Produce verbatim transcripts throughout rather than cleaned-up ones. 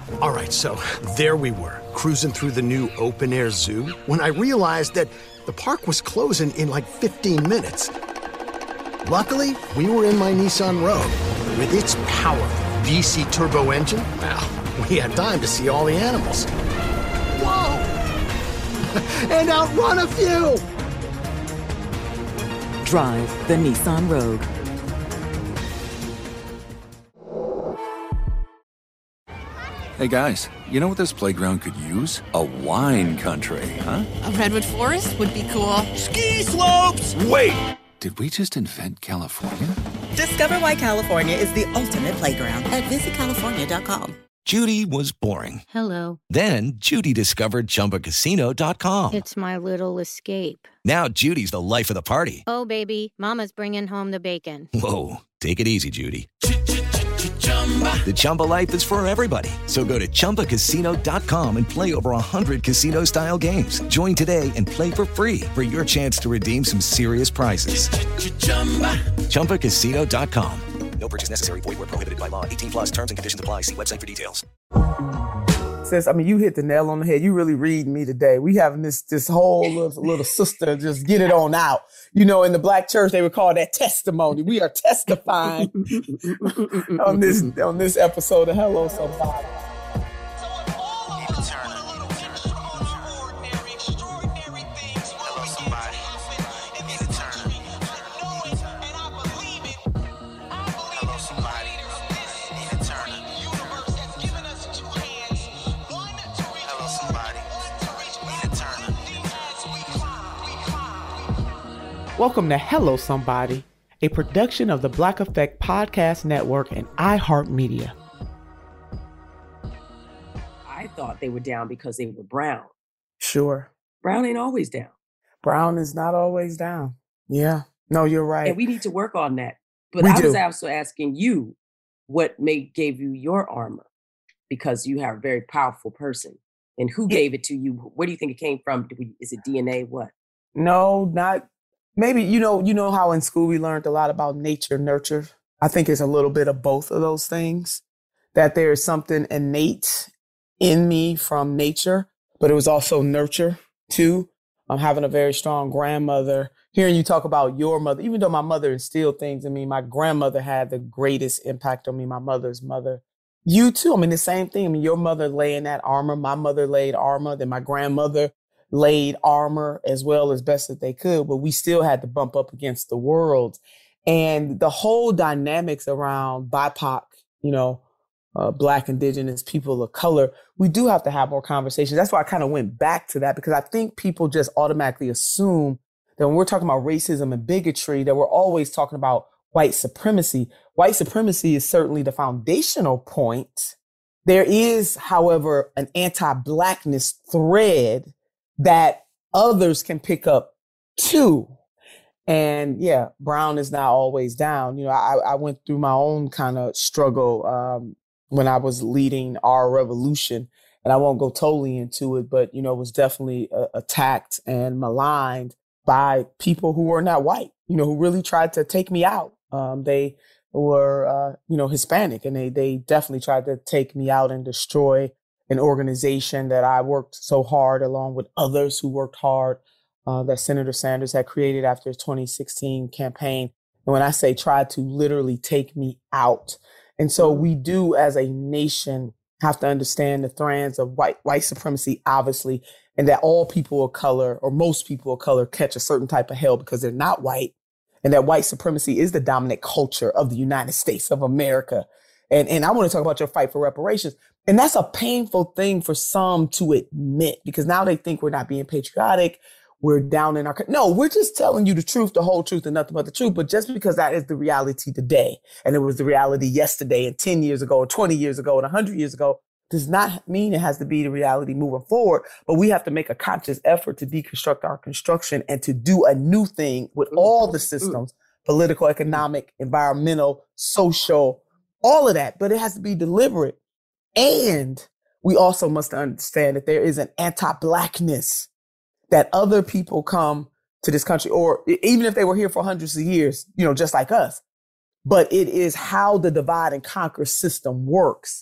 All right, so there we were, cruising through the new open-air zoo, when I realized that the park was closing in like fifteen minutes. Luckily, we were in my Nissan Rogue. With its powerful V C turbo engine, well, we had time to see all the animals. Whoa! And outrun a few! Drive the Nissan Rogue. Hey guys, you know what this playground could use? A wine country, huh? A redwood forest would be cool. Ski slopes! Wait! Did we just invent California? Discover why California is the ultimate playground at visit california dot com. Judy was boring. Hello. Then Judy discovered Chumba Casino dot com. It's my little escape. Now Judy's the life of the party. Oh, baby, mama's bringing home the bacon. Whoa, take it easy, Judy. The Chumba life is for everybody. So go to chumba casino dot com and play over one hundred casino-style games. Join today and play for free for your chance to redeem some serious prizes. chumba casino dot com. No purchase necessary. Void where prohibited by law. eighteen plus terms and conditions apply. See website for details. Sis, I mean, you hit the nail on the head. You really read me today. We having this this whole little, little sister just get it on out. You know, in the Black church, they would call that testimony. We are testifying on this on this episode of Hello Somebody. Welcome to Hello Somebody, a production of the Black Effect Podcast Network and iHeartMedia. I thought they were down because they were brown. Sure. Brown ain't always down. Brown is not always down. Yeah. No, you're right. And we need to work on that. But We I do. was also asking you what made gave you your armor, because you are a very powerful person. And who gave it to you? Where do you think it came from? Did we- Is it D N A? What? No, not maybe. You know, you know how in school we learned a lot about nature, nurture. I think it's a little bit of both of those things. That there is something innate in me from nature, but it was also nurture too. I'm having a very strong grandmother. Hearing you talk about your mother, even though my mother instilled things in me, my grandmother had the greatest impact on me. My mother's mother. You too. I mean, the same thing. I mean, your mother laying that armor. My mother laid armor. Then my grandmother laid armor as well as best as they could, but we still had to bump up against the world. And the whole dynamics around B I P O C, you know, uh, Black, Indigenous, people of color, we do have to have more conversations. That's why I kind of went back to that, because I think people just automatically assume that when we're talking about racism and bigotry, that we're always talking about white supremacy. White supremacy is certainly the foundational point. There is, however, an anti-Blackness thread that others can pick up too. And yeah, brown is not always down. You know, I, I went through my own kind of struggle um, when I was leading our revolution, and I won't go totally into it, but, you know, was definitely uh, attacked and maligned by people who were not white, you know, who really tried to take me out. Um, they were, uh, you know, Hispanic, and they, they definitely tried to take me out and destroy an organization that I worked so hard along with others who worked hard, uh, that Senator Sanders had created after his twenty sixteen campaign. And when I say tried to literally take me out. And so we do as a nation have to understand the strands of white, white supremacy, obviously, and that all people of color, or most people of color, catch a certain type of hell because they're not white. And that white supremacy is the dominant culture of the United States of America. And, and I want to talk about your fight for reparations. And that's a painful thing for some to admit, because now they think we're not being patriotic. We're down in our, no, we're just telling you the truth, the whole truth, and nothing but the truth. But just because that is the reality today, and it was the reality yesterday, and ten years ago, or twenty years ago, and one hundred years ago, does not mean it has to be the reality moving forward. But we have to make a conscious effort to deconstruct our construction and to do a new thing with all the systems, political, economic, environmental, social, all of that. But it has to be deliberate. And we also must understand that there is an anti-Blackness, that other people come to this country, or even if they were here for hundreds of years, you know, just like us. But it is how the divide and conquer system works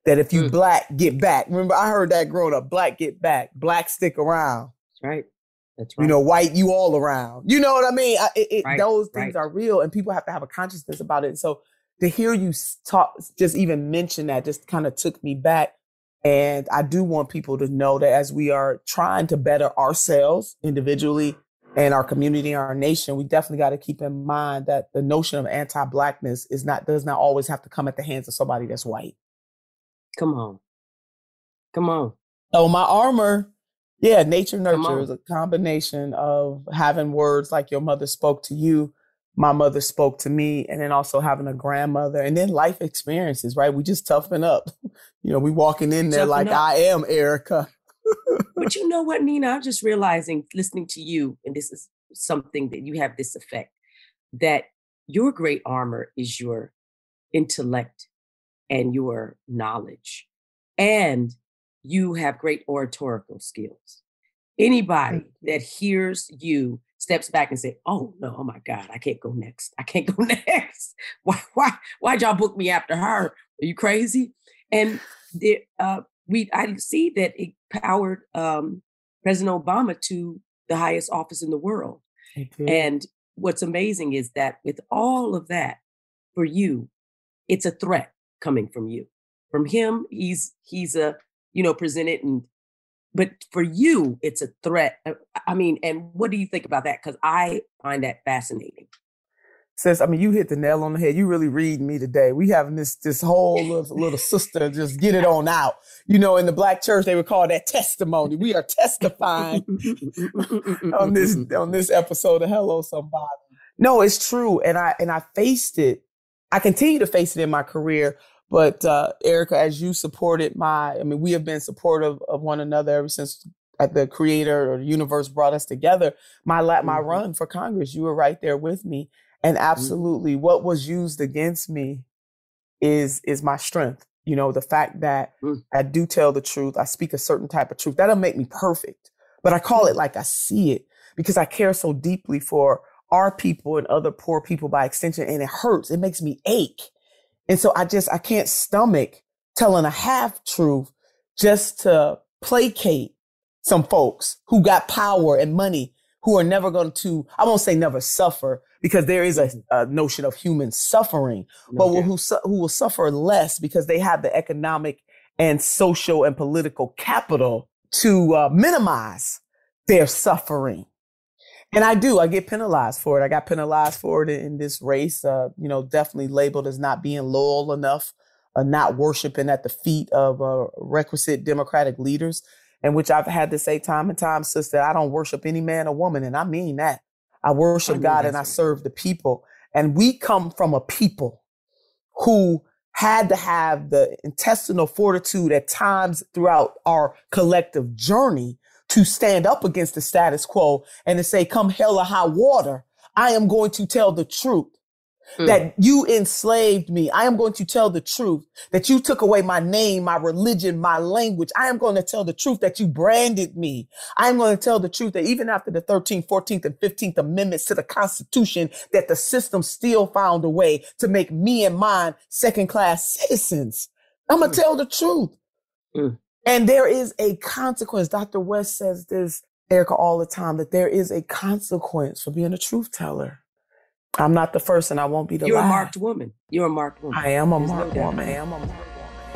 that if you Mm. black, get back. Remember, I heard that growing up, black, get back, black, stick around. That's right. That's right. You know, white, you all around. You know what I mean? I, it, it, Right, those things right. are real, and people have to have a consciousness about it. So to hear you s- talk, just even mention that, just kind of took me back. And I do want people to know that as we are trying to better ourselves individually and our community and our nation, we definitely got to keep in mind that the notion of anti-blackness is not does not always have to come at the hands of somebody that's white. Come on. Come on. So my armor, yeah, nature Come nurture on. is a combination of having words like your mother spoke to you, my mother spoke to me, and then also having a grandmother, and then life experiences, right? We just toughen up. You know, we walking in there Toughen like, up. I am Erica. But you know what, Nina? I'm just realizing, listening to you, and this is something that you have this effect, that your great armor is your intellect and your knowledge. And you have great oratorical skills. Anybody that hears you steps back and say, oh no, oh my God, I can't go next. I can't go next. Why, why, why'd y'all book me after her? Are you crazy? And the, uh, we, I see that it powered um, President Obama to the highest office in the world. And what's amazing is that with all of that, for you, it's a threat coming from you. From him, he's he's a, you know, presented, and but for you, it's a threat. I mean, and what do you think about that? Because I find that fascinating. Sis, I mean, you hit the nail on the head. You really read me today. We having this this whole little, little sister just get it on out. You know, in the Black church, they would call that testimony. We are testifying on this on this episode of Hello Somebody. No, it's true, and I and I faced it. I continue to face it in my career. But uh, Erica, as you supported my, I mean, we have been supportive of one another ever since the creator or the universe brought us together. My la- my Mm-hmm. run for Congress, you were right there with me. And absolutely, mm-hmm. what was used against me is is my strength. You know, the fact that mm. I do tell the truth. I speak a certain type of truth. That don't make me perfect, but I call it like I see it because I care so deeply for our people and other poor people by extension. And it hurts. It makes me ache. And so I just, I can't stomach telling a half truth just to placate some folks who got power and money, who are never going to, I won't say never suffer, because there is a, a notion of human suffering, no, but who, who will suffer less because they have the economic and social and political capital to uh, minimize their suffering. And I do, I get penalized for it. I got penalized for it in this race, uh, you know, definitely labeled as not being loyal enough, uh, not worshiping at the feet of uh, requisite Democratic leaders, in which I've had to say time and time, sister, I don't worship any man or woman. And I mean that. I worship I God and I serve the people. And we come from a people who had to have the intestinal fortitude at times throughout our collective journey to stand up against the status quo and to say, come hell or high water, I am going to tell the truth. Mm. That you enslaved me. I am going to tell the truth. That you took away my name, my religion, my language. I am going to tell the truth that you branded me. I am going to tell the truth that even after the thirteenth, fourteenth, and fifteenth Amendments to the Constitution, that the system still found a way to make me and mine second-class citizens. I'm going to mm. tell the truth. Mm. And there is a consequence. Doctor West says this, Erica, all the time, that there is a consequence for being a truth teller. I'm not the first and I won't be the You're last. You're a marked woman. You're a marked woman. I am a There's marked no woman. I am a marked woman.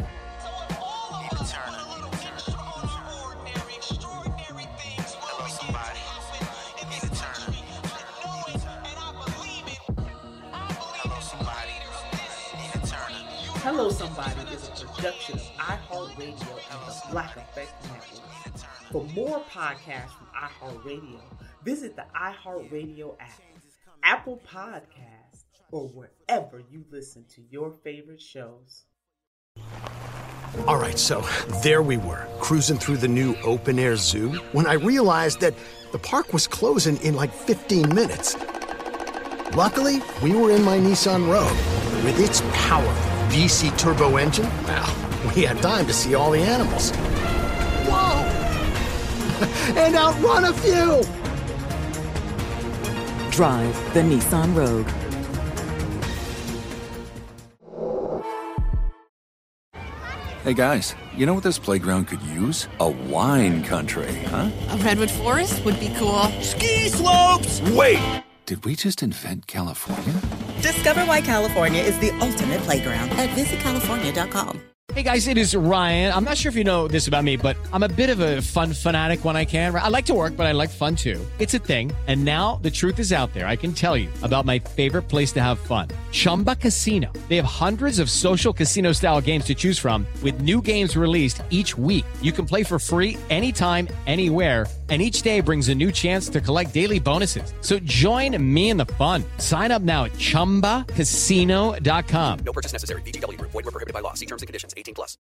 Hello Somebody is a production of iHeartRadio and the Black Effect Network. For more podcasts from iHeartRadio, visit the iHeartRadio app, Apple Podcasts, or wherever you listen to your favorite shows. All right, so there we were, cruising through the new open-air zoo, when I realized that the park was closing in like fifteen minutes. Luckily, we were in my Nissan Rogue. With its powerful V C turbo engine, well, we had time to see all the animals. Whoa! And outrun a few! Drive the Nissan Rogue. Hey guys, you know what this playground could use? A wine country, huh? A redwood forest would be cool. Ski slopes! Wait! Did we just invent California? Discover why California is the ultimate playground at visit california dot com. Hey guys, it is Ryan. I'm not sure if you know this about me, but I'm a bit of a fun fanatic when I can. I like to work, but I like fun too. It's a thing. And now the truth is out there. I can tell you about my favorite place to have fun. Chumba Casino. They have hundreds of social casino style games to choose from with new games released each week. You can play for free anytime, anywhere. And each day brings a new chance to collect daily bonuses. So join me in the fun. Sign up now at chumba casino dot com. No purchase necessary. V G W Group. Void where prohibited by law. See terms and conditions. eighteen plus.